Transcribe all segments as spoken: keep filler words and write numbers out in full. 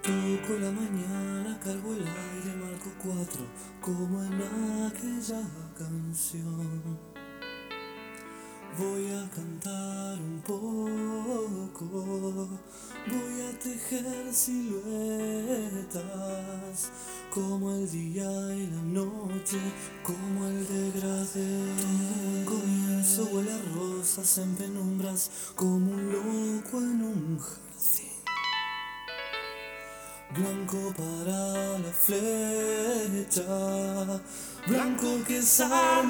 Toco la mañana, cargo el aire, marco cuatro, como en aquella canción. Voy a cantar un poco, voy a tejer siluetas, como el día y la noche, como el degradé. Todo comienzo huele a rosas en penumbras, como un loco en un jardín. Blanco para la flecha, blanco que es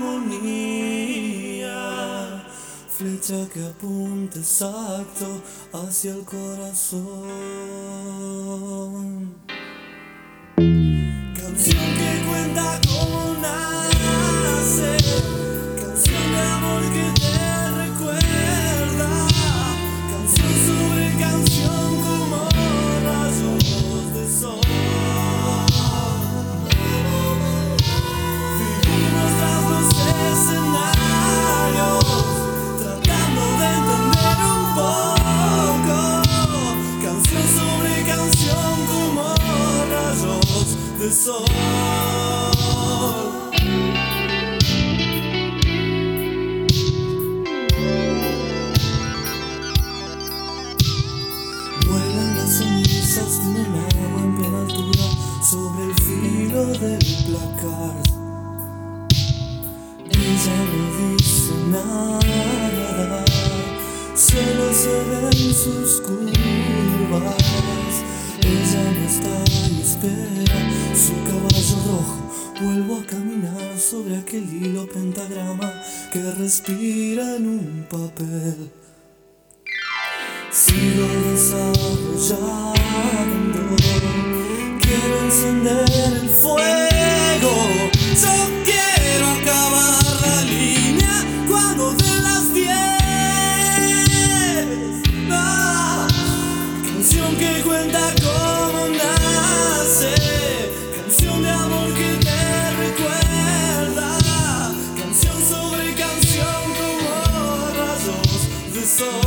armonía, flecha que apunta exacto hacia el corazón. Canción que cuenta cómo nace, canción de amor que te recuerda, canción sobre canción como rayos de sol. Vivimos tras los escenarios, tratando de entender un poco, canción sobre canción como rayos de sol. Vuelan las cenizas de un agua en plena altura sobre el filo del placar. Ella no dice nada, solo se ven sus curvas. Ella no está y espera su caballo rojo. Vuelvo a caminar sobre aquel hilo pentagrama que respira en un papel. Sigo desarrollando, quiero encender el fuego. Yo quiero acabar la línea cuando den las diez. Ah, canción que cuenta cómo nace, canción de amor que te recuerda, canción sobre canción como rayos de sol.